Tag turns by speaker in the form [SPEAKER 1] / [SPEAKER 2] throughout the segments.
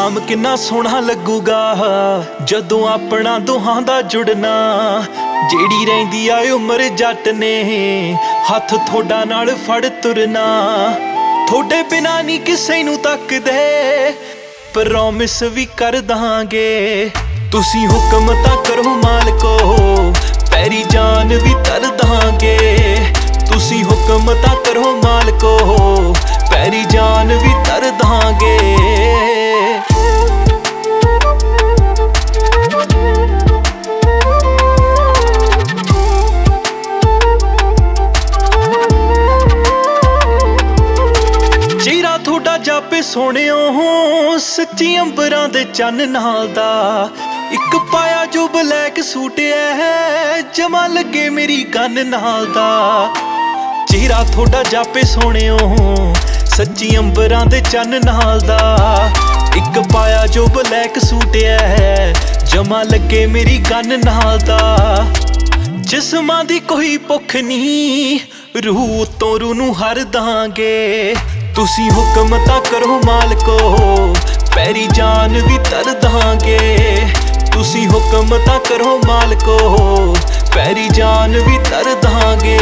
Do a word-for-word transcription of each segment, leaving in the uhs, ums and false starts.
[SPEAKER 1] ਸ਼ਾਮ ਕਿੰਨਾ ਸੋਹਣਾ ਲੱਗੂਗਾ ਜਦੋਂ ਆਪਣਾ ਦੋਹਾਂ ਦਾ ਜੁੜਨਾ। ਜਿਹੜੀ ਰਹਿੰਦੀ ਆ ਉਮਰ ਜੱਟ ਨੇ ਹੱਥ ਥੋੜਾ ਨਾਲ ਫੜ ਤੁਰਨਾ। ਥੋੜੇ ਬਿਨਾਂ ਨਹੀਂ ਕਿਸੇ ਨੂੰ ਤੱਕਦੇ ਪ੍ਰੋਮਿਸ ਵੀ ਕਰ ਦਾਂਗੇ। ਤੁਸੀਂ ਹੁਕਮ ਤਾਂ ਕਰੋ ਮਾਲਕੋ ਪੈਰੀ ਜਾਨ ਵੀ ਧਰ ਦਾਂਗੇ। ਤੁਸੀਂ ਹੁਕਮ ਤਾਂ ਕਰੋ ਮਾਲਕੋ ਪੈਰੀ ਜਾਨ ਵੀ ਧਰ ਦਾਂਗੇ। ਚਿਹਰਾ ਥੋੜਾ ਜਾਪੇ ਸੋਹਣਿਓ ਸੱਚੀ ਅੰਬਰਾਂ ਦੇ ਚੰਨ ਨਾਲ ਦਾ। ਇੱਕ ਪਾਇਆ ਜੋ ਬਲੈਕ ਸੂਟ ਐ ਜਮਾ ਲੱਗੇ ਮੇਰੀ ਕੰਨ ਨਾਲ ਦਾ। ਚਿਹਰਾ ਥੋੜਾ ਜਾਪੇ ਸੋਹਣਿਓ ਸੱਚੀ ਅੰਬਰਾਂ ਦੇ ਚੰਨ ਨਾਲ ਦਾ। ਇੱਕ ਪਾਇਆ ਜੋ ਬਲੈਕ ਸੂਟ ਐ ਜਮਾ ਲੱਗੇ ਮੇਰੀ ਕੰਨ ਨਾਲ ਦਾ। ਜਿਸਮਾਂ ਦੀ ਕੋਈ ਭੁੱਖ ਨਹੀਂ ਰੂਹ ਤੋਂ ਰੂਹ ਨੂੰ ਹਰ ਦਾਂਗੇ। ਤੁਸੀਂ ਹੁਕਮ ਤਾਂ ਕਰੋ ਮਾਲਕੋ ਪੈਰੀ ਜਾਨ ਵੀ ਧਰ ਦਾਂਗੇ। ਤੁਸੀਂ ਹੁਕਮ ਤਾਂ ਕਰੋ ਮਾਲਕੋ ਪੈਰੀ ਜਾਨ ਵੀ ਧਰ ਦਾਂਗੇ।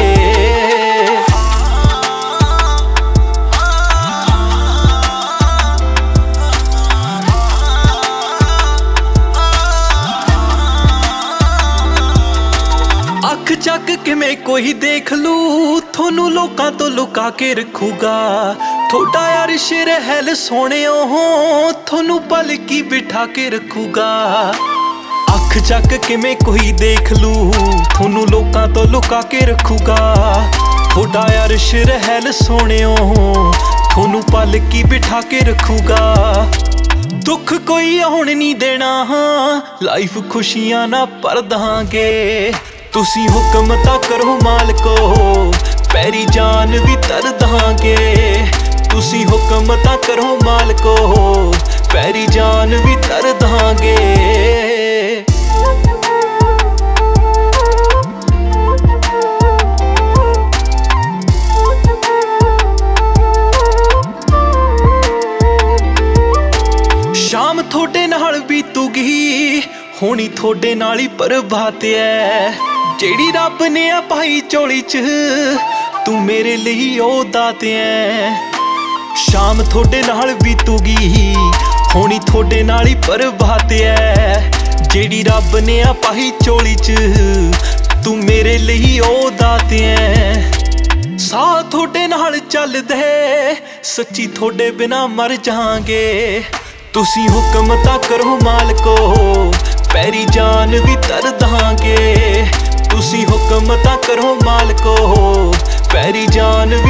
[SPEAKER 1] ਅੱਖ ਚੱਕ ਕਿਵੇਂ ਕੋਈ ਦੇਖ ਲੂ ਤੁਹਾਨੂੰ ਲੋਕਾਂ ਤੋਂ ਲੁਕਾ ਕੇ ਰੱਖੂਗਾ। ਥੋੜਾ ਯਾਰ ਰਹਿਲ ਸੋਹਣਿਓ ਤੁਹਾਨੂੰ ਪਲਕੀ ਬਿਠਾ ਕੇ ਰੱਖੂਗਾ। ਅੱਖ ਚੱਕ ਕਿਵੇਂ ਕੋਈ ਦੇਖ ਲੂ ਤੁਹਾਨੂੰ ਲੋਕਾਂ ਤੋਂ ਲੁਕਾ ਕੇ ਰੱਖੂਗਾ। ਥੋੜਾ ਯਾਰ ਰਹਿਲ ਸੋਹਣਿਓ ਤੁਹਾਨੂੰ ਪਲਕੀ ਬਿਠਾ ਕੇ ਰੱਖੂਗਾ। ਦੁੱਖ ਕੋਈ ਆਉਣ ਨਹੀਂ ਦੇਣਾ ਲਾਈਫ ਖੁਸ਼ੀਆਂ ਨਾ ਭਰ ਦਾਂਗੇ। ਤੁਸੀਂ ਹੁਕਮ ਤਾਂ ਕਰੋ ਮਾਲਕੋ ਪੈਰੀ ਜਾਨ ਵੀ ਧਰ ਦਾਂਗੇ। ਤੁਸੀਂ ਹੁਕਮ ਤਾਂ ਕਰੋ ਮਾਲਕੋ ਪੈਰੀ ਜਾਨ ਵੀ ਧਰ ਦਾਂਗੇ। ਸ਼ਾਮ ਥੋੜੇ ਨਾਲ ਬੀਤੂਗੀ ਹੋਣੀ ਥੋੜੇ ਨਾਲ ਹੀ ਪ੍ਰਭਾਤ ਐ। ਜਿਹੜੀ ਰੱਬ ਨੇ ਆ ਪਾਈ ਝੋਲੀ ਚ ਤੂੰ ਮੇਰੇ ਲਈ ਉਹ ਦਾਤ ਐ। ਸ਼ਾਮ ਥੋੜੇ ਨਾਲ ਬੀਤੂਗੀ ਹੋਣੀ ਥੋੜੇ ਨਾਲ ਹੀ ਪ੍ਰਭਾਤ ਐ। ਜਿਹੜੀ ਰੱਬ ਨੇ ਆ ਪਾਈ ਝੋਲੀ ਚ ਤੂੰ ਮੇਰੇ ਲਈ ਉਹ ਦਾਤ ਐ। ਸਾਹ ਥੋੜੇ ਨਾਲ ਚੱਲਦੇ ਸੱਚੀ ਥੋੜੇ ਬਿਨਾ ਮਰ ਜਾਵਾਂਗੇ। ਤੁਸੀਂ ਹੁਕਮ ਤਾਂ ਕਰੋ ਮਾਲਕੋ ਪੈਰੀ ਜਾਨ ਵੀ ਧਰ ਦਾਂਗੇ। ਤੁਸੀਂ ਹੁਕਮ ਤਾਂ ਕਰੋ ਮਾਲਕੋ ਪੈਰੀ ਜਾਨ ਵੀ